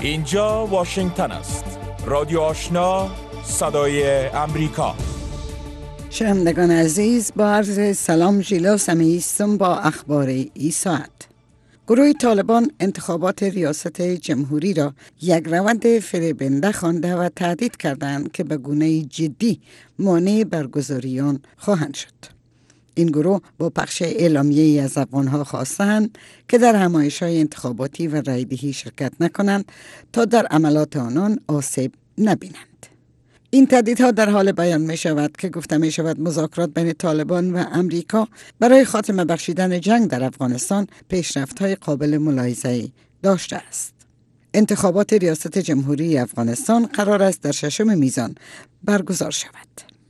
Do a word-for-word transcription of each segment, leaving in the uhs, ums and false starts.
اینجا واشنگتن است. رادیو آشنا، صدای امریکا. شنوندگان عزیز، با عرض سلام ژیلا سمیستم با اخبار این ساعت. گروه طالبان انتخابات ریاست جمهوری را یک روند فریبنده خوانده و تهدید کردند که به گونه جدی مانع برگزاری آن خواهند شد. این گروه با پخش اعلامیه‌ای از افغان‌ها خواستند که در همایش‌های انتخاباتی و رایدهی شرکت نکنند تا در عملات آنان آسیب نبینند. این تهدیدها در حال بیان می شود که گفته می شود مذاکرات بین طالبان و امریکا برای خاتمه بخشیدن جنگ در افغانستان پیشرفت‌های قابل ملاحظه‌ای داشته است. انتخابات ریاست جمهوری افغانستان قرار است در ششم میزان برگزار شود.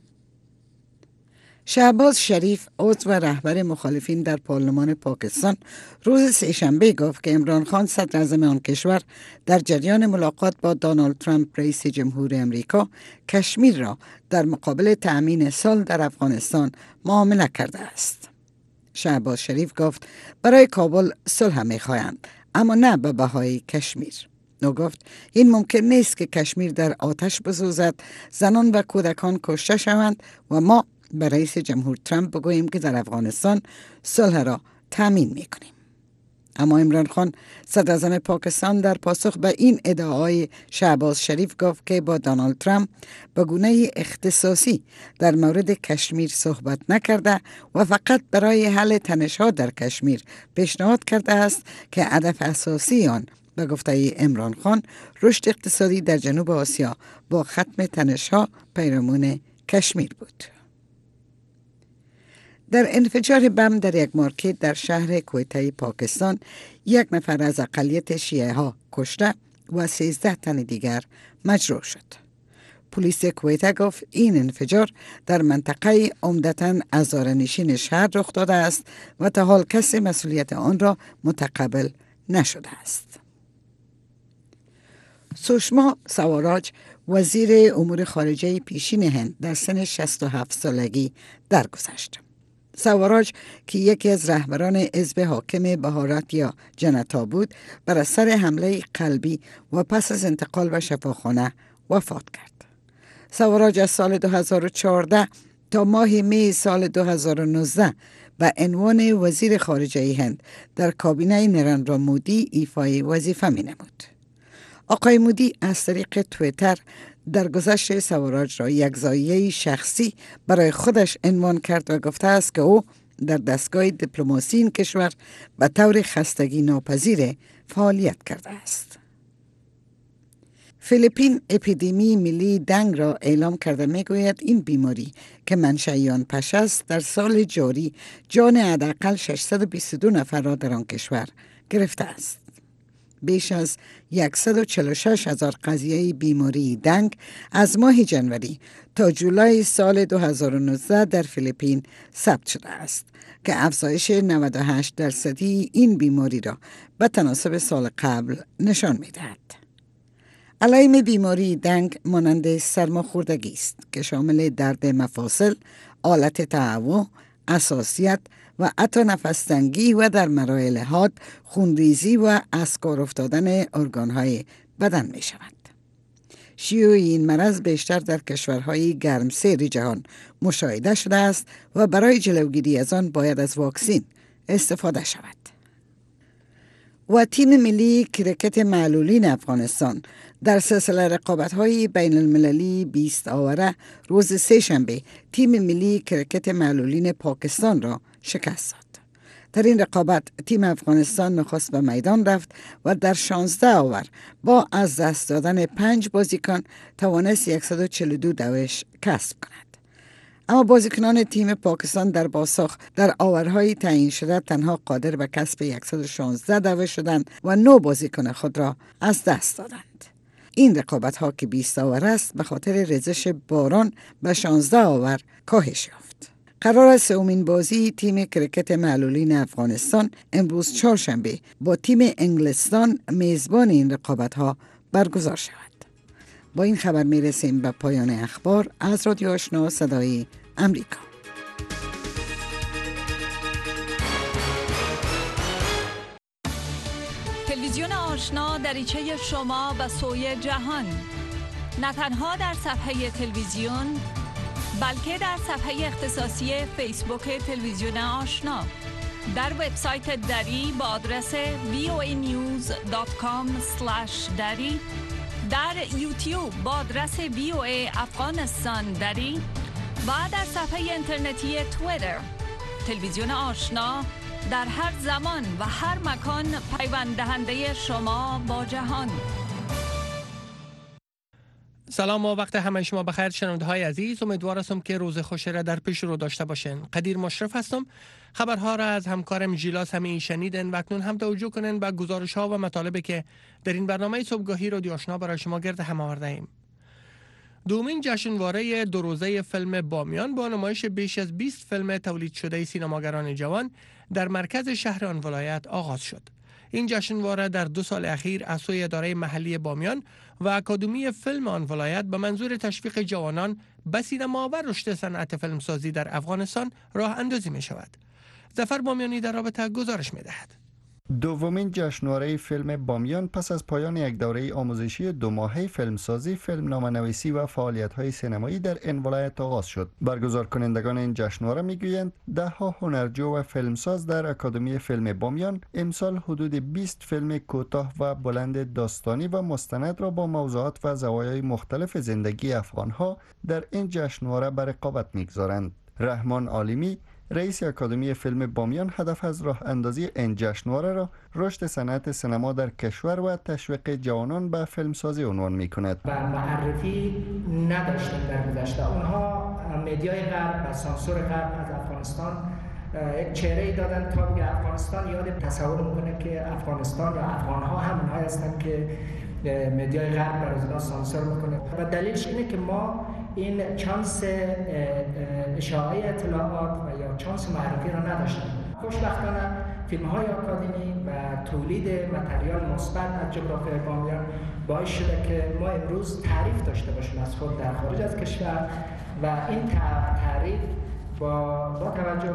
شهباز شریف، عضو و رهبر مخالفین در پارلمان پاکستان، روز سه‌شنبه گفت که عمران خان صدر اعظم آن کشور در جریان ملاقات با دونالد ترامپ رئیس جمهور امریکا کشمیر را در مقابل تأمین صلح در افغانستان معامله کرده است. شهباز شریف گفت برای کابل صلح می‌خواهند، اما نه به بهای کشمیر. او گفت این ممکن نیست که کشمیر در آتش بسوزد، زنان و کودکان کشته شوند و ما به رئیس جمهور ترامپ بگوییم که در افغانستان صلح را تامین میکنیم. اما عمران خان صدر اعظم پاکستان در پاسخ به این ادعای شهباز شریف گفت که با دونالد ترامپ به گونه اختصاصی در مورد کشمیر صحبت نکرده و فقط برای حل تنش‌ها در کشمیر پیشنهاد کرده است که هدف اساسی آن به گفته عمران خان رشد اقتصادی در جنوب آسیا با ختم تنش‌ها پیرامون کشمیر بود. در انفجار بم در یک مارکت در شهر کویته پاکستان، یک نفر از اقلیت شیعه ها کشته و سیزده تن دیگر مجروح شد. پلیس کویته گفت این انفجار در منطقه عمدتاً هزاره‌نشین شهر رخ داده است و تا حال کسی مسئولیت آن را متقبل نشده است. سوشما سواراج، وزیر امور خارجه پیشین هند، در سن شصت و هفت سالگی درگذشت. سواراج که یکی از رهبران حزب حاکم بهارات یا جنتا بود، بر اثر حمله قلبی و پس از انتقال به شفاخانه وفات کرد. سواراج از سال دو هزار و چهارده تا ماه می سال دو هزار و نوزده به عنوان وزیر خارجه هند در کابینه نریندرا مودی ایفای وظیفه می نمود. آقای مودی از طریق توییتر در گذشت سواراج را یک زایه شخصی برای خودش عنوان کرد و گفته است که او در دستگاه دیپلماسی این کشور به طور خستگی ناپذیر فعالیت کرده است. فیلیپین اپیدمی ملی دنگ را اعلام کرده می گوید این بیماری که منشأ آن پشه است در سال جاری جان حداقل ششصد و بیست و دو نفر را در آن کشور گرفته است. بیش از صد و چهل و شش هزار قضیه بیماری دنگ از ماه جنوری تا جولای سال دو هزار و نوزده در فیلیپین ثبت شده است که افزایش نود و هشت درصدی این بیماری را به تناسب سال قبل نشان می‌دهد. علائم بیماری دنگ مانند سرماخوردگی است که شامل درد مفاصل، آلت تهوع، حساسیت و حتی نفس تنگی و در مراحل حاد خونریزی و از کار افتادن ارگان‌های بدن می شود. شیوع این مرض بیشتر در کشورهای گرمسیر جهان مشاهده شده است و برای جلوگیری از آن باید از واکسین استفاده شود. و تیم ملی کرکت معلولین افغانستان در سلسله رقابت‌های بین المللی بیست آوره روز سه‌شنبه تیم ملی کرکت معلولین پاکستان را شکست داد. در این رقابت تیم افغانستان نخست به میدان رفت و در شانزده آور با از دست دادن پنج بازیکن توانست صد و چهل و دو دوش کسب کند. اما بازیکنان تیم پاکستان در باساخ در آورهای تعیین شده تنها قادر به کسب صد و شانزده دوش شدند و نه بازیکن خود را از دست دادند. این رقابت ها که بیست آور است به خاطر ریزش باران به شانزده آور کاهش یافت. قرار است سومین بازی تیم کرکت معلولین افغانستان امروز چهارشنبه با تیم انگلستان میزبان این رقابت ها برگزار شود. با این خبر می رسیم به پایان اخبار از رادیو آشنا صدای امریکا. تلویزیون آشنا دریچه شما به سوی جهان، نه تنها در صفحه تلویزیون بلکه در صفحه اختصاصی فیسبوک تلویزیون آشنا، در وبسایت دری با آدرس وی او ای نیوز دات کام اسلش دری، در یوتیوب با آدرس وی او ای افغانستان دری و در صفحه اینترنتی توییتر. تلویزیون آشنا در هر زمان و هر مکان پیوند دهنده شما با جهان. سلام و وقت همه شما بخیر شنونده های عزیز. امیدوار هستم که روز خوشی را در پیش رو داشته باشین. قدیر مشرف هستم. خبرها را از همکارم ژیلا سمیعی شنیدن و اکنون هم توجه کنین به گزارش ها و مطالبی که در این برنامه صبحگاهی رادیو آشنا برای شما گرد هم آورده ایم. دومین جشنواره دو روزه فیلم بامیان با نمایش بیش از بیست فیلم تولید شده سینماگران جوان در مرکز شهر آن ولایت آغاز شد. این جشنواره در دو سال اخیر از سوی اداره محلی بامیان و اکادمی فیلم آن ولایت به منظور تشویق جوانان به سینما و رشد صنعت فیلمسازی در افغانستان راه اندازی می شود. ظفر بامیانی در رابطه گزارش می دهد. دومین جشنواره فیلم بامیان پس از پایان یک دوره آموزشی دو ماهه فیلمسازی، فیلمنامه‌نویسی و فعالیت‌های سینمایی در این ولایت آغاز شد. برگزار کنندگان این جشنواره میگویند ده ها هنرجو و فیلمساز در اکادمی فیلم بامیان امسال حدود بیست فیلم کوتاه و بلند داستانی و مستند را با موضوعات و زوایای مختلف زندگی افغان‌ها در این جشنواره به رقابت می‌گذارند. رحمان عالمی رئیس اکادمی فیلم بامیان هدف از راه اندازی این جشنواره را رشد صنعت سینما در کشور و تشویق جوانان به فیلمسازی عنوان می کند. و معرفی نداشتن در گذشته. اونها مدیای غرب و سانسور غرب از افغانستان یک چهره‌ای دادن تا به افغانستان یاد تصور میکنه که افغانستان یا افغان‌ها همونهایی هستند که مدیای غرب برای اونا سانسور میکنه و دلیلش اینه که ما این چانس اشاعه اطلاعات و یا چانس معرفی را نداشتیم. خوشبختانه فیلم های آکادمی و تولید متریال مثبت از جغرافیای بامیان باعث شده که ما امروز تعریف داشته باشیم از خود در خارج از کشور و این تعریف با با توجه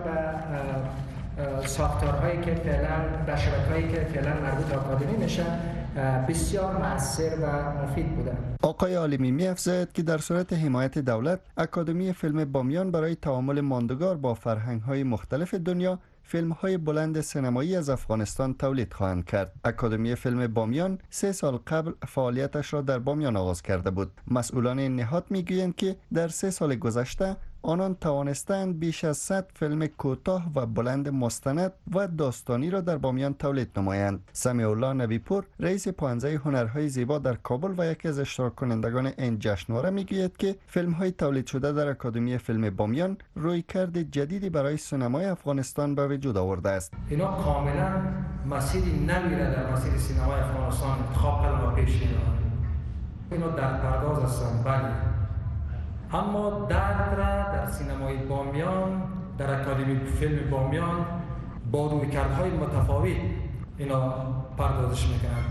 به ساختارهایی که فعلا و شبکه‌هایی که فعلا مربوط به آکادمی میشن بسیار مؤثر و مفید بوده. آقای عالمی می‌افزاید که در صورت حمایت دولت، اکادمی فیلم بامیان برای تعامل ماندگار با فرهنگ‌های مختلف دنیا فیلم‌های بلند سینمایی از افغانستان تولید خواهند کرد. اکادمی فیلم بامیان سه سال قبل فعالیتش را در بامیان آغاز کرده بود. مسئولان این نهاد می‌گویند که در سه سال گذشته آنان توانستند بیش از صد فیلم کوتاه و بلند مستند و داستانی را در بامیان تولید نمایند. سمیع الله نبی‌پور رئیس پانزه هنرهای زیبا در کابل و یکی از اشتراک کنندگان این جشنواره میگوید که فیلم‌های تولید شده در اکادمی فیلم بامیان رویکرد جدیدی برای سینمای افغانستان به وجود آورده است. اینا کاملا مسیر نوی را در مسیر سینمای افغانستان انتخاب کردن و پیش می‌برند. اینا در پرداز هستند، بله. اما درد را در سینمای بامیان، در اکادمی فیلم بامیان با رویکردهای متفاوت اینا پردازش میکنند.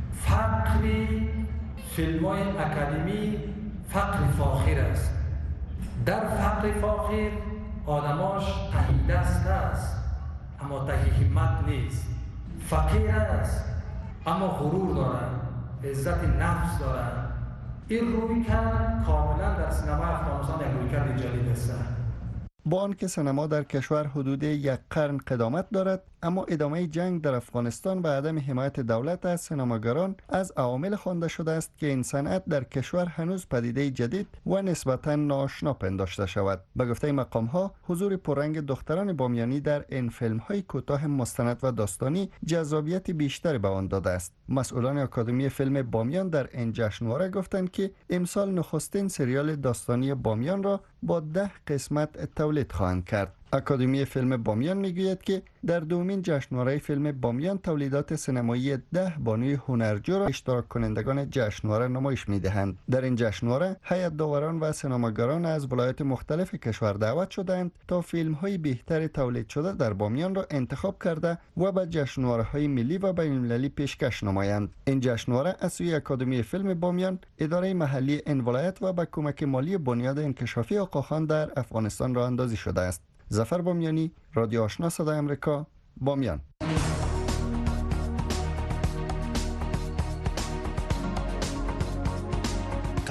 فقری فیلم‌های اکادمی فقر فاخر است. در فقر فاخر آدماش تهی دست است اما تهی همت نیست. فقیر است اما غرور دارد، عزت نفس دارد. این رویکرد کاملا در سینما افغانستان یک رویکرد جدید است. با آنکه سینما در کشور حدود یک قرن قدامت دارد، اما ادامه جنگ در افغانستان و عدم حمایت دولت از سینماگران از عوامل خوانده شده است که این صنعت در کشور هنوز پدیده جدید و نسبتاً ناآشنا پنداشته شود. به گفته مقام‌ها، حضور پررنگ دختران بامیانی در این فیلم‌های کوتاه مستند و داستانی جذابیت بیشتری به آن داده است. مسئولان اکادمی فیلم بامیان در این جشنواره گفتند که امسال نخستین سریال داستانی بامیان را با ده قسمت تولید خواهند کرد. اکادمی فیلم بامیان میگوید که در دومین جشنواره فیلم بامیان تولیدات سینمایی ده بانوی هنرجو را اشتراک کنندگان جشنواره نمایش میدهند. در این جشنواره هیئت داوران و سینماگران از ولایات مختلف کشور دعوت شدند تا فیلم های بهتر تولید شده در بامیان را انتخاب کرده و به جشنواره های ملی و بین المللی پیشکش نمایند. این جشنواره از سوی اکادمی فیلم بامیان، اداره محلی این ولایت و با کمک مالی بنیاد انکشافی آقاخان در افغانستان راه اندازی شده است. ظفر بامیانی، رادیو آشنا صدای امریکا، بامیان.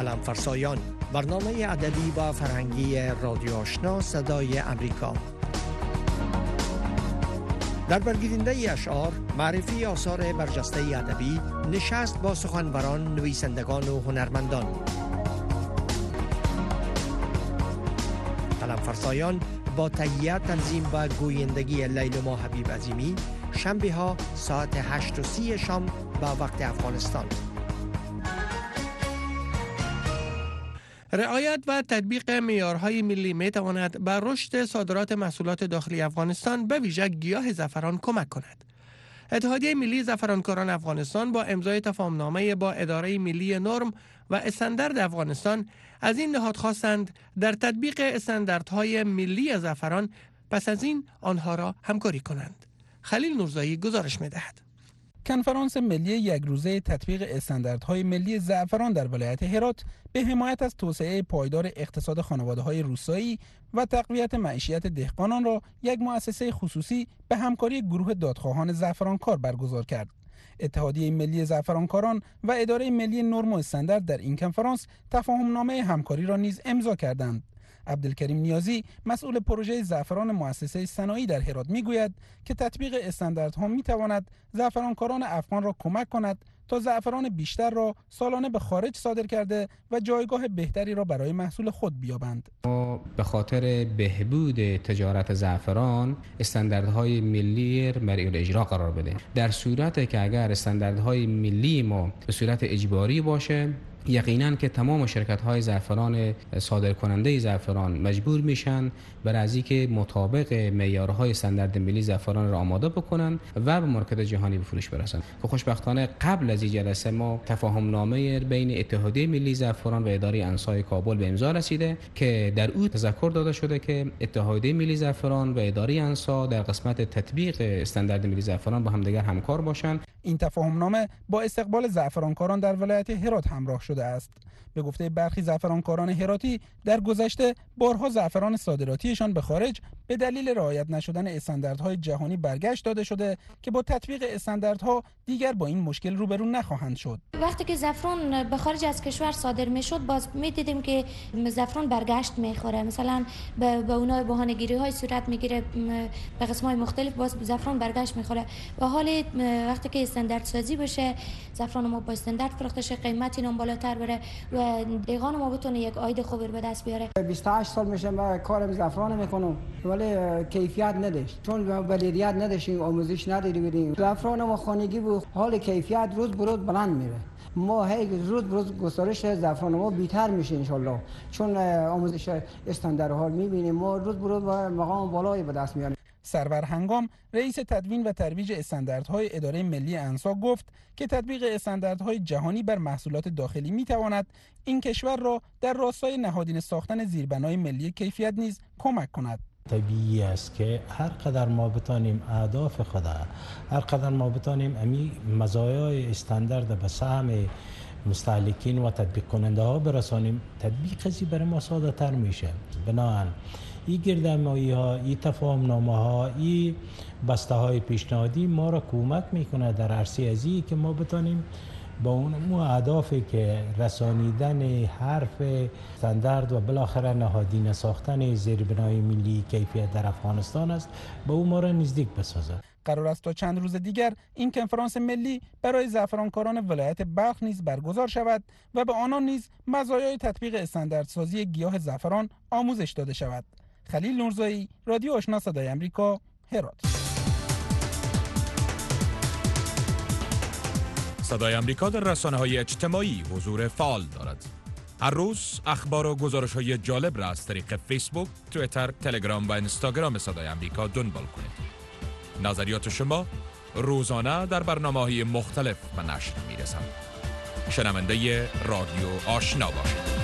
قلم فرسایان، برنامه ادبی و فرهنگی رادیو آشنا صدای امریکا. در برگیرنده اشعار، معرفی آثار برجسته ادبی، نشست با سخنوران، نویسندگان و هنرمندان. قلم فرسایان با تهیه، تنظیم و گویندگی لیلما حبیب عظیمی، شنبه ها ساعت هشت و سی شام به وقت افغانستان. رعایت و تطبیق معیارهای ملی می تواند بر رشد صادرات محصولات داخلی افغانستان به ویژه گیاه زعفران کمک کند. اتحادیه ملی زعفرانکاران افغانستان با امضای تفاهمنامه با اداره ملی نرم و استاندارد افغانستان از این نهاد خواستند در تطبیق استانداردهای ملی زعفران پس از این آنها را همکاری کنند. خلیل نورزایی گزارش می‌دهد. کنفرانس ملی یک روزه تطبیق استانداردهای ملی زعفران در ولایت هرات به حمایت از توسعه پایدار اقتصاد خانواده‌های روستایی و تقویت معیشت دهقانان را یک مؤسسه خصوصی به همکاری گروه دادخواهان زعفرانکار برگزار کرد. اتحادیه ملی زعفرانکاران و اداره ملی نرم و استاندارد در این کنفرانس تفاهمنامه همکاری را نیز امضا کردند. عبدالکریم نیازی مسئول پروژه زعفران مؤسسه صناعی در هرات میگوید که تطبیق استانداردها میتواند زعفرانکاران افغان را کمک کند تا زعفران بیشتر را سالانه به خارج صادر کرده و جایگاه بهتری را برای محصول خود بیابند. ما به خاطر بهبود تجارت زعفران استانداردهای ملی مرئی الاجرا قرار بده. در صورتی که اگر استانداردهای ملی ما به صورت اجباری باشه، یقیناً که تمام شرکت‌های زعفران صادر کننده زعفران مجبور میشن بر از اینکه مطابق معیارهای استاندارد ملی زعفران را آماده بکنن و به مارکت جهانی به فروش برسن. که خوشبختانه قبل از این جلسه ما تفاهمنامه بین اتحادیه ملی زعفران و اداره انسای کابل به امضا رسیده که در او تذکر داده شده که اتحادیه ملی زعفران و اداره انسا در قسمت تطبیق استاندارد ملی زعفران با همدیگر همکار باشند. این تفاهمنامه با استقبال زعفرانکاران در ولایت هرات همراه شده است. به گفته برخی زعفرانکاران هراتی، در گذشته بارها زعفران صادراتیشان به خارج به دلیل رعایت نشدن استانداردهای جهانی برگشت داده شده که با تطبیق استانداردها دیگر با این مشکل روبرو نخواهند شد. وقتی که زعفران به خارج از کشور صادر میشد، باز میدیدیم که زعفران برگشت میخوره. مثلا به به اونها بهانه‌گیری های صورت میگیره، به قسم‌های مختلف باز زعفران برگشت میخوره. و حال وقتی که استاندارد سازی بشه، زعفران ما با استاندارد فروخته شه، قیمتی نم بالاتر بره و دیگان ما بتونه یک عاید خوبی به دست بیاره. بیست و هشت سال میشه من کارم زعفران میکنم، ولی کیفیت نداشت، چون بلدیت نداشتیم، آموزش ندیدیم. زعفران ما خانگی بود، حال کیفیت روز به روز بلند میره. ما هی روز به روز گسترش زعفران ما بیشتر میشه ان شاء الله، چون آموزش استانداردها میبینیم، ما روز به روز مقام بالایی به دست میاریم. سرور هنگام رئیس تدوین و ترویج استانداردهای اداره ملی انسا گفت که تطبیق استانداردهای جهانی بر محصولات داخلی میتواند این کشور را در راستای نهادینه ساختن زیربنای ملی کیفیت نیز کمک کند. طبیعی است که هر قدر ما بتانیم اهداف خود، هر قدر ما بتانیم امی مزایای استاندارد به سهم مستهلکین و تطبیق کننده ها برسانیم، تطبیق ازی برای ما ساده تر میشه. بنابراین این گردهمایی ها، این تفاهمنامه ها، این بسته های پیشنهادی ما را کمک میکنه در عرصه ازی که ما بتانیم با اون اهدافی که رسانیدن حرف استاندارد و بالاخره نهادینه ساختن زیربنای ملی کیفیت در افغانستان است، با اون ما را نزدیک بسازد. قرار است تا چند روز دیگر این کنفرانس ملی برای زعفرانکاران ولایت بلخ نیز برگزار شود و به آنان نیز مزایای تطبیق استانداردسازی گیاه زعفران آموزش داده شود. خلیل نورزایی، رادیو آشنا صدای امریکا، هرات. صدای امریکا در رسانه‌های اجتماعی حضور فعال دارد. هر روز اخبار و گزارش‌های جالب را از طریق فیسبوک، توییتر، تلگرام و اینستاگرام صدای امریکا دنبال کنید. نظریات شما روزانه در برنامه‌های مختلف به نشر می‌رسند. شنونده رادیو آشنا باشید.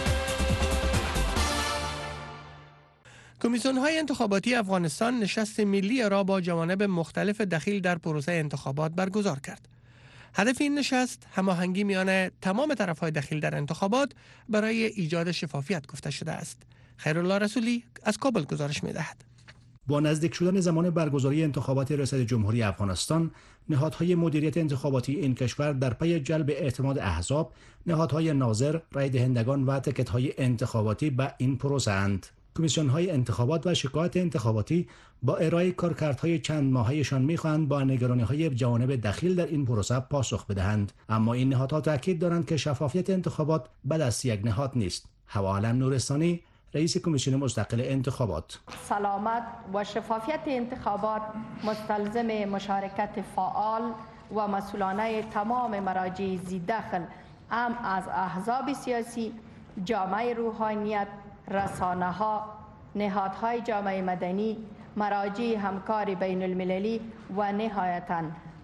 کمیسیون‌های انتخاباتی افغانستان نشست ملی را با جوانب مختلف دخیل در پروسه انتخابات برگزار کرد. هدف این نشست هماهنگی میان تمام طرف‌های دخیل در انتخابات برای ایجاد شفافیت گفته شده است. خیرالله رسولی از کابل گزارش می‌دهد. با نزدیک شدن زمان برگزاری انتخابات ریاست جمهوری افغانستان، نهادهای مدیریت انتخاباتی این کشور در پی جلب اعتماد احزاب، نهادهای ناظر، رای دهندگان و تکت‌های انتخاباتی به این پروسه اند. کمیسیون‌های انتخابات و شکایت انتخاباتی با ارائه کارکردهای چند ماهه‌شان می‌خواهند با نگرانی‌های جوانب دخیل در این پروسه پاسخ بدهند، اما این نهادها تاکید دارند که شفافیت انتخابات به دست یک نهاد نیست. حوا علم نورستانی، رئیس کمیسیون مستقل انتخابات: سلامت و شفافیت انتخابات مستلزم مشارکت فعال و مسئولانه تمام مراجع ذی دخل، ام از احزاب سیاسی، جامعه روحانیت، رسانه‌ها، نهادهای جامعه مدنی، مراجع همکار بین المللی و نهایتاً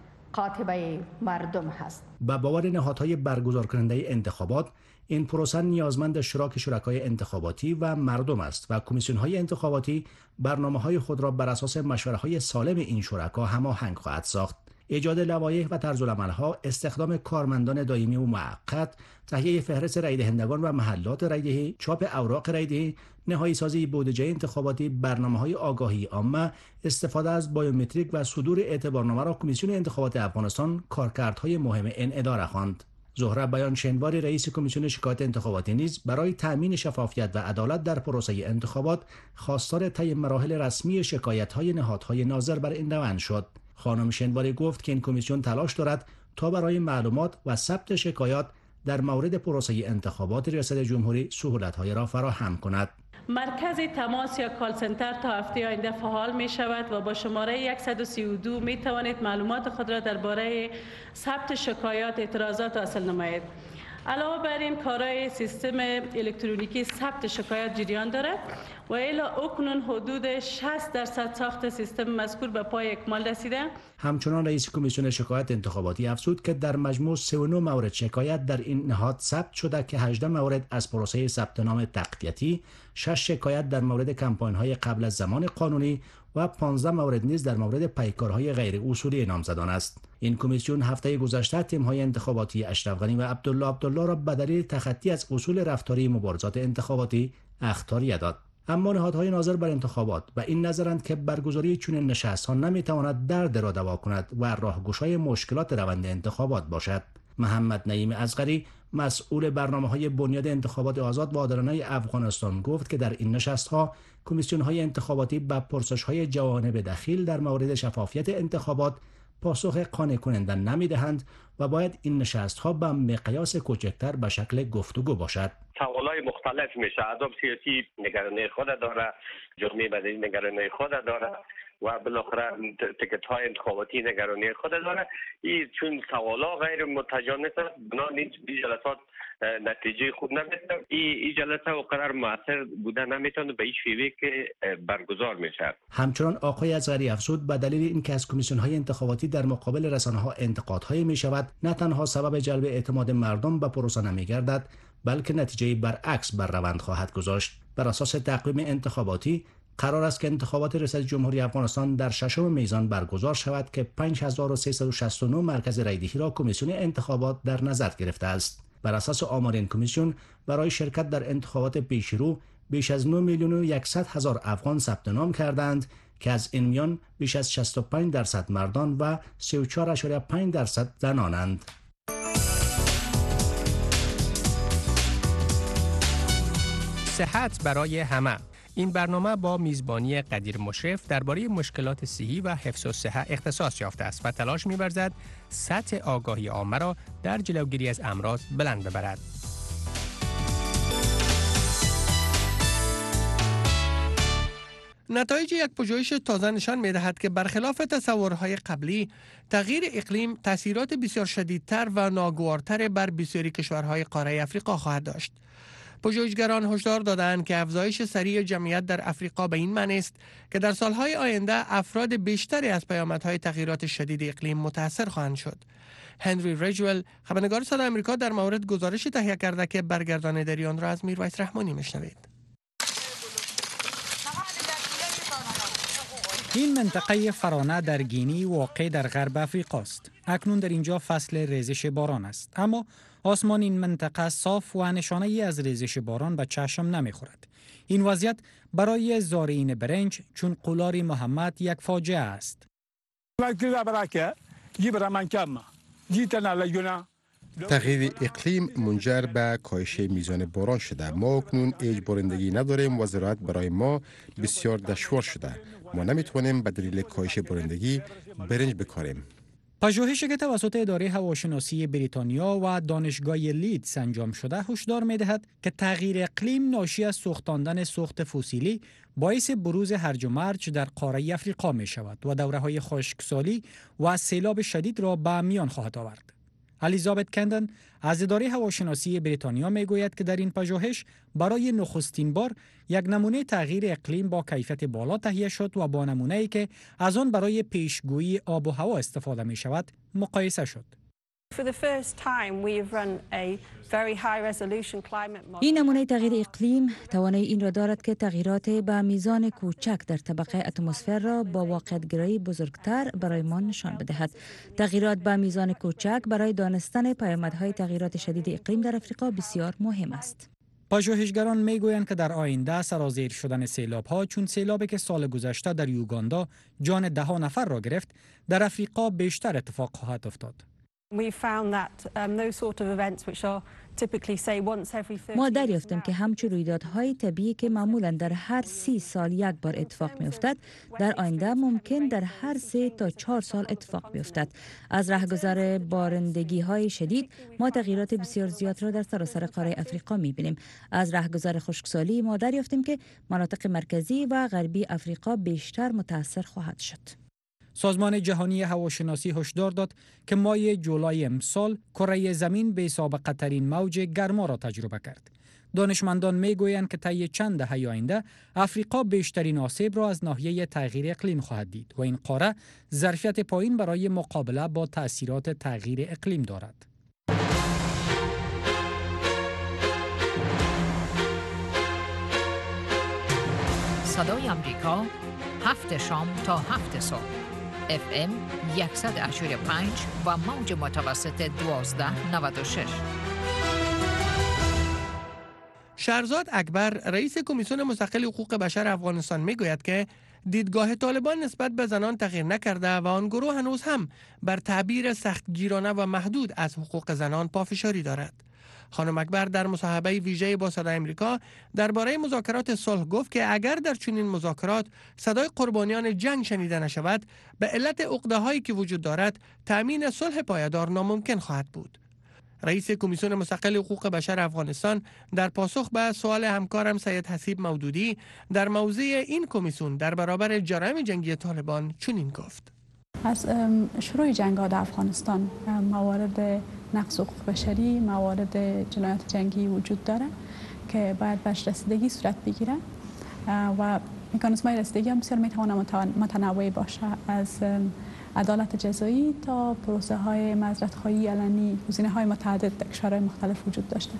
قاطبه مردم هست. با باور نهادهای برگزار کننده انتخابات، این پروسه نیازمند اشتراک شرکای انتخاباتی و مردم است و کمیسیون‌های انتخاباتی برنامه‌های خود را بر اساس مشوره‌های سالم این شرکا هماهنگ خواهد ساخت. ایجاد لوایح و طرزالعمل‌ها، استخدام کارمندان دائمی و موقت، تهیه فهرست رایدهندگان و محلات رایدهی، چاپ اوراق رایدهی، نهایی سازی بودجه انتخاباتی، برنامه‌های آگاهی عامه، استفاده از بایومتریک و صدور اعتبارنامه را کمیسیون انتخابات افغانستان کارکردهای مهم این اداره خواند. زهره بیان شنواری، رئیس کمیسیون شکایت انتخاباتی، نیز برای تأمین شفافیت و عدالت در پروسه انتخابات خواستار طی مراحل رسمی شکایت‌های نهادهای ناظر بر این روند شد. خانم شنواری گفت که این کمیسیون تلاش دارد تا برای معلومات و ثبت شکایات در مورد پروسه انتخابات ریاست جمهوری سهولت‌های را فراهم کند. مرکز تماس یا کال سنتر تا هفته آینده فعال می شود و با شماره صد و سی و دو می توانید معلومات خود را درباره ثبت شکایات اعتراضات حاصل نمایید. علاوه بر این، کارهای سیستم الکترونیکی ثبت شکایت جریان دارد و الی اکنون حدود شصت درصد ساخت سیستم مذکور به پای اکمال رسیده. همچنان رئیس کمیسیون شکایت انتخاباتی افزود که در مجموع سی و نه مورد شکایت در این نهاد ثبت شده که هجده مورد از پروسه ثبت نام تقویتی، شش شکایت در مورد کمپاین‌های قبل از زمان قانونی و پانزده مورد نیز در مورد پیکارهای غیر اصولی نامزدان است. این کمیسیون هفته گذشته تیم‌های انتخاباتی اشرف غنی و عبدالله عبدالله را به دلیل تخطی از اصول رفتاری مبارزات انتخاباتی اخطاریه داد. اما نهادهای ناظر بر انتخابات به این نظرند که برگزاری چنین نشست‌ها نمی‌تواند درد را دوا کند و راهگشای مشکلات روند انتخابات باشد. محمد نعیم اصغری، مسئول برنامه‌های بنیاد انتخابات آزاد و عادلانه افغانستان، گفت که در این نشست‌ها کمیسیون‌های انتخاباتی به پرسش‌های جوانب دخیل در مورد شفافیت انتخابات پاسخ قانع کننده نمی‌دهند و باید این نشست‌ها به مقیاس کوچکتر به شکل گفتگو باشد. سوالای مختلف میشه. احزاب سیاسی نگرانی خود داره، جامعه مدنی نگرانی خود داره و بالاخره تکت های انتخاباتی نگرانی خود داره. این چون سوالا غیر متجانس است، بنابراین این جلسات نتیجه خوب نمیده. این جلسه و قرار موثر بوده نمیتونه به این شیوه که برگزار میشه. همچنان آقای اصغری افزود به دلیل اینکه از کمیسیون های انتخاباتی در مقابل رسانه ها انتقادهای می شود، نه تنها سبب جلب اعتماد مردم به پروسه نمیگردد، بلکه نتیجه برعکس بر روند خواهد گذاشت. بر اساس تقویم انتخاباتی قرار است که انتخابات ریاست جمهوری افغانستان در ششم میزان برگزار شود که پنج هزار و سیصد و شصت و نه مرکز رایدهی را کمیسیون انتخابات در نظر گرفته است. بر اساس آمار این کمیسیون، برای شرکت در انتخابات پیشرو بیش از نه میلیون و صد هزار افغان ثبت نام کردند که از این میان بیش از شصت و پنج درصد مردان و سی و چهار ممیز پنج درصد زنانند. صحت برای همه. این برنامه با میزبانی قدیر مشرف درباره مشکلات صحی و حفظ الصحه اختصاص یافته است و تلاش می‌ورزد سطح آگاهی عامه را در جلوگیری از امراض بلند ببرد. نتایج یک پژوهش تازه نشان می‌دهد که برخلاف تصورهای قبلی، تغییر اقلیم تأثیرات بسیار شدیدتر و ناگوارتر بر بسیاری کشورهای قاره افریقا خواهد داشت. پژوهشگران هشدار دادند که افزایش سریع جمعیت در افریقا به این معنی است که در سالهای آینده افراد بیشتری از پیامدهای تغییرات شدید اقلیم متاثر خواهند شد. هنری ریجول، خبرنگار صدای آمریکا، در مورد گزارش تهیه کرده که برگردانیداری آن را از میرویس رحمانی میشنوید. این منطقه فرانه در گینی واقع در غرب افریقا است. اکنون در اینجا فصل ریزش باران است، اما آسمان این منطقه صاف و نشانه ای از ریزش باران به چشم نمیخورد. این وضعیت برای زارعین برنج چون قولار محمد یک فاجعه است. تغییر اقلیم منجر به کاهش میزان باران شده. ما اکنون هیچ بارندگی نداریم و زراعت برای ما بسیار دشوار شده. ما نمیتوانیم به دلیل کاهش بارندگی برنج بکاریم. پژوهشی که توسط اداره هواشناسی بریتانیا و دانشگاه لیدز انجام شده هشدار می‌دهد که تغییر اقلیم ناشی از سوختاندن سوخت فسیلی باعث بروز هرج و مرج در قاره افریقا می شود و دوره‌های خشکسالی و سیلاب شدید را به میان خواهد آورد. الیزابت کندن از اداره هواشناسی بریتانیا میگوید که در این پژوهش برای نخستین بار یک نمونه تغییر اقلیم با کیفیت بالا تهیه شد و با نمونه‌ای که از آن برای پیشگویی آب و هوا استفاده می شود مقایسه شد. این نمونه تغییر اقلیم توانایی این را دارد که تغییرات به میزان کوچک در طبقه اتمسفر را با واقعیت‌گرایی بزرگتر برای ما نشان بدهد. تغییرات به میزان کوچک برای دانستن پیامدهای تغییرات شدید اقلیم در افریقا بسیار مهم است. پژوهشگران میگویند که در آینده سرازیر شدن سیلاب‌ها چون سیلابی که سال گذشته در یوگاندا جان ده ها نفر را گرفت در افریقا بیشتر اتفاق خواهد افتاد. ما دریافتیم که همچون رویدادهای طبیعی که معمولا در هر سی سال یک بار اتفاق می افتد، در آینده ممکن در هر سه تا چهار سال اتفاق بیفتد. از رهگذر بارندگی های شدید ما تغییرات بسیار زیاد را در سراسر قاره افریقا می بینیم. از رهگذر خشکسالی ما دریافتیم که مناطق مرکزی و غربی افریقا بیشتر متاثر خواهد شد. سازمان جهانی هواشناسی هشدار داد که ماه جولای امسال کره زمین به سابقه ترین موج گرما را تجربه کرد. دانشمندان میگویند که طی چند دهه آینده افریقا بیشترین آسیب را از ناحیه تغییر اقلیم خواهد دید و این قاره ظرفیت پایین برای مقابله با تأثیرات تغییر اقلیم دارد. صدای آمریکا هفت شام تا هفت صبح اف ام صد و هشتاد و پنج و موج متوسط دوازده نود و شش. شهرزاد اکبر رئیس کمیسیون مستقل حقوق بشر افغانستان میگوید که دیدگاه طالبان نسبت به زنان تغییر نکرده و آن گروه هنوز هم بر تعبیر سختگیرانه و محدود از حقوق زنان پافشاری دارد. خانم اکبر در مصاحبه ویژه با صدای آمریکا درباره مذاکرات صلح گفت که اگر در چنین مذاکرات صدای قربانیان جنگ شنیده نشود، به علت عقده‌هایی که وجود دارد، تأمین صلح پایدار ناممکن خواهد بود. رئیس کمیسیون مستقل حقوق بشر افغانستان در پاسخ به سوال همکارم سید حسیب مودودی در موضوع این کمیسیون در برابر جرایم جنگی طالبان چنین گفت: از شروع جنگ‌ها در افغانستان موارد نقض حقوق بشری، موارد جنایات جنگی وجود داره که باید بهش رسیدگی صورت بگیره و مکانیزم‌های رسیدگی هم بسیار میتونه متنوع باشه، از عدالت جزایی تا پروسه های معذرت‌خواهی علنی، گزینه‌های متعدد در کشورهای مختلف وجود داشته.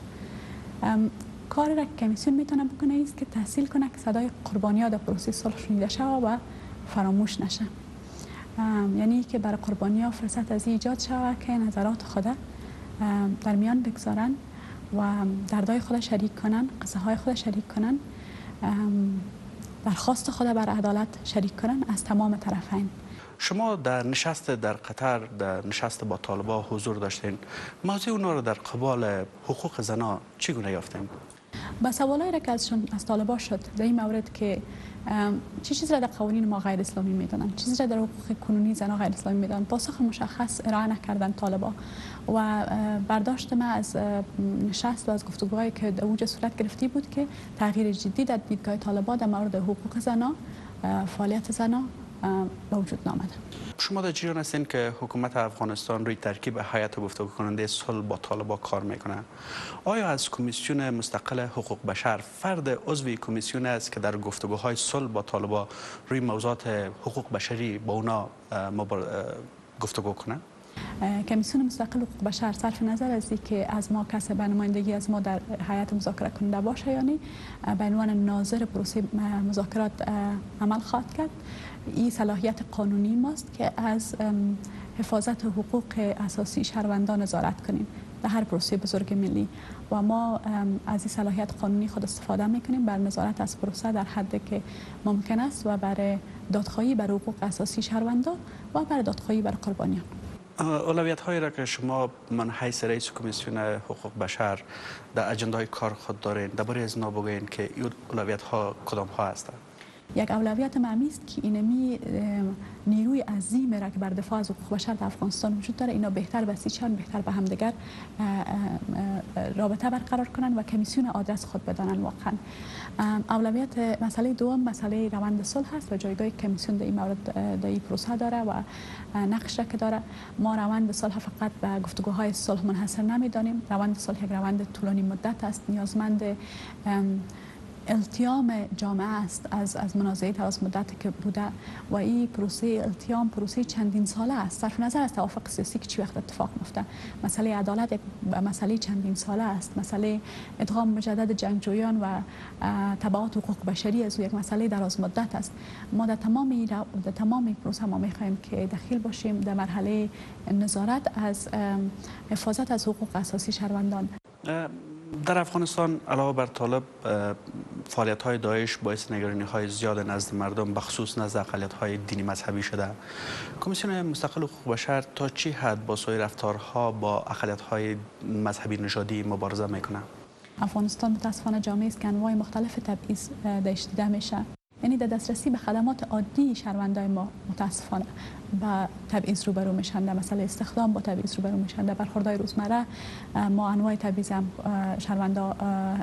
کاری را که کمیسیون میتونه بکنه است که تحصیل کنه که صدای قربانی‌ها در پروسه صلح شنیده شود و فراموش نشه. یعنی که برای قربانی‌ها فرصت از ایجاد شود که نظرات خود در میان بگذارن و دردهای خود شریک کنن، قصه های خود شریک کنن، درخواست خود بر عدالت شریک کنن از تمام طرفین. شما در نشست در قطر، در نشست با طالبان حضور داشتین، موضوع اونا رو در قبال حقوق زنا چگونه یافتین؟ با سوالایی را که ازشون از طالبان شد در این مورد که چه چیزی را در قوانین ما غیر اسلامی میدونن، چیزی را در حقوق کنونی زنان غیر اسلامی میدونن، پاسخ مشخص ارائه نکردن طالبان و برداشت ما از نشست و از گفتگوهایی که در اوج صورت گرفتی بود که تغییر جدی در دیدگاه طالبان در مورد حقوق زنان، فعالیت زنان به وجود نامده. شما در جریان هستین که حکومت افغانستان روی ترکیب هیئت گفتگو کننده صلح با طالبان کار میکنه. آیا از کمیسیون مستقل حقوق بشر فرد عضو کمیسیون است که در گفتگوهای صلح با طالبان روی موضوعات حقوق بشری با اونا گفتگو کنه؟ کمیسیون مستقل حقوق بشر صرف نظر از اینکه از ما کسی به نمایندگی از ما در هیئت مذاکره کننده باشه یا نه، به عنوان ناظر پروسه مذاکرات عمل خواهد کرد. این صلاحیت قانونی ماست که از حفاظت حقوق اساسی شهروندان نظارت کنیم. در هر پروسه بزرگ ملی و ما از این صلاحیت قانونی خود استفاده میکنیم بر نظارت از پروسه در حدی که ممکن است و برای دادخواهی بر حقوق اساسی شهروندان و بر دادخواهی بر قربانیان. اولویت هایی را که شما من حیث رئیس کمیسیون حقوق بشر در اجندای کار خود دارین درباره از اینا بگوین که این اولویت ها کدام ها هستند؟ یک اولویت معمی است که اینمی نیروی عظیم را که بر دفاع از حقوق بشر در افغانستان وجود داره اینا بهتر بسیجن، بهتر به همدیگر رابطه برقرار کنن و کمیسیون آدرس خود بدانن. واقعا اولویت مسئله دوم مسئله روند صلح است و جایگاه کمیسیون در این مورد در این پروسه داره و نقش را که داره. ما روند صلح فقط به گفتگوهای صلح منحصر نمیدانیم. روند صلح یک روند طولانی مدت است، نیازمند التیام جامعه است از از منازعه دراز مدت که بوده و این پروسه التیام پروسه چندین ساله است. صرف نظر از توافق سیاسی که چی وقت اتفاق میفته، مسئله عدالت یک مسئله چندین ساله است، مسئله ادغام مجدد جنگجویان و تبعات حقوق بشری از یک مسئله دراز مدت است. ما در تمام در تمام پروسه ما میخواهیم که دخیل باشیم در مرحله نظارت از حفاظت از حقوق اساسی شهروندان. در افغانستان علاوه بر طالب فعالیت های داعش باعث نگرانی های زیاد نزد مردم بخصوص نزد اقلیت های دینی مذهبی شده. کمیسیون مستقل حقوق بشر تا چی حد با سایر رفتارها با اقلیت های مذهبی نژادی مبارزه میکنه؟ افغانستان متاسفانه جامعه است که انواع مختلف تبعیض درش دیده میشه. یعنی در دسترسی به خدمات عادی شهروندان ما متاسفانه با تبعیض روبرو میشن، در مسئله استخدام با تبعیض روبرو میشن، در برخوردهای روزمره ما انواع تبعیض هم شهروندان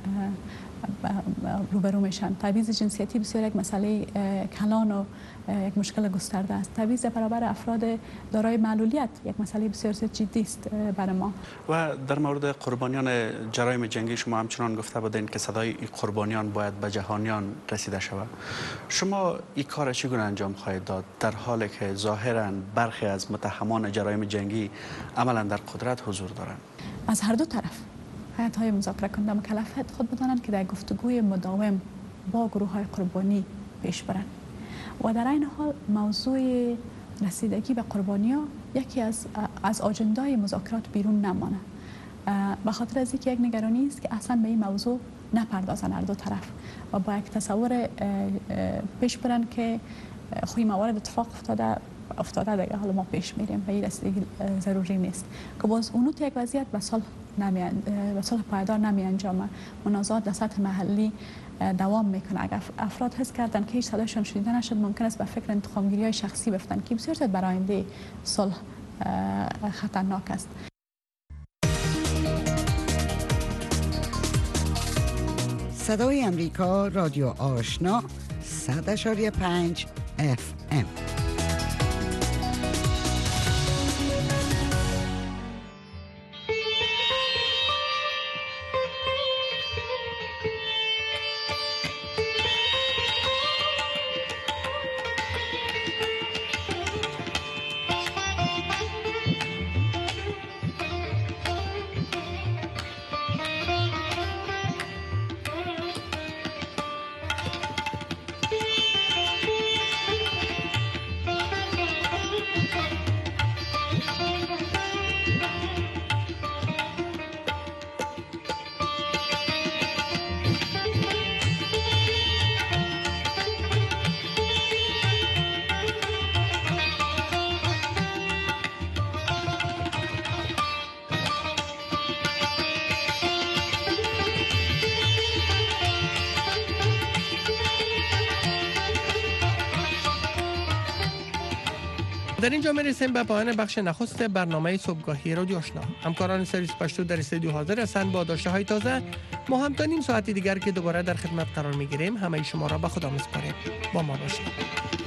روبرو میشن. تبعیض جنسیتی بسیار یک مسئله کلان و یک مشکل گسترده است. تبعیض برابر افراد دارای معلولیت یک مسئله بسیار جدی است برای ما. و در مورد قربانیان جرایم جنگی شما همچنان گفته بودین که صدای این قربانیان باید به جهانیان رسیده شود. شما این کار چگونه انجام خواهید داد در حالی که ظاهرا برخی از متهمان جرایم جنگی عملا در قدرت حضور دارند؟ از هر دو طرف هیئت‌های مذاکره کننده مکلفیت خود بدانند که در گفتگوی مداوم با گروه‌های قربانی پیش برند و در این حال موضوع رسیدگی به قربانی‌ها یکی از از آجندای مذاکرات بیرون نمانه. به خاطر از اینکه یک نگرانی است که اصلا به این موضوع نپردازن هر دو طرف و با یک تصور پیش برند که خوی موارد اتفاق افتاده افتاده دیگه حالا ما پیش میریم و این رسیدگی ضروری نیست که باز اونو یک وضعیت به صلح نمی به صلح پایدار نمی انجامه. منازعات در سطح محلی دوام میکنه. اگر افراد حس کردن که هیچ صدایشان شنیده نشد ممکن است به فکر انتقامگیری های شخصی بفتن که بسیار زیاد برای آینده صلح خطرناک است. صدای امریکا رادیو آشنا صد اشاری پنج اف ام. در اینجا میرسیم به پایان بخش نخست برنامه صبحگاهی رادیو آشنا. همکاران سرویس پشتو در استودیو حاضر هستند با داشته های تازه. ما هم تا نیم ساعت دیگر که دوباره در خدمت قرار میگیریم همه شما را به خدا میسپاریم. با ما باشید.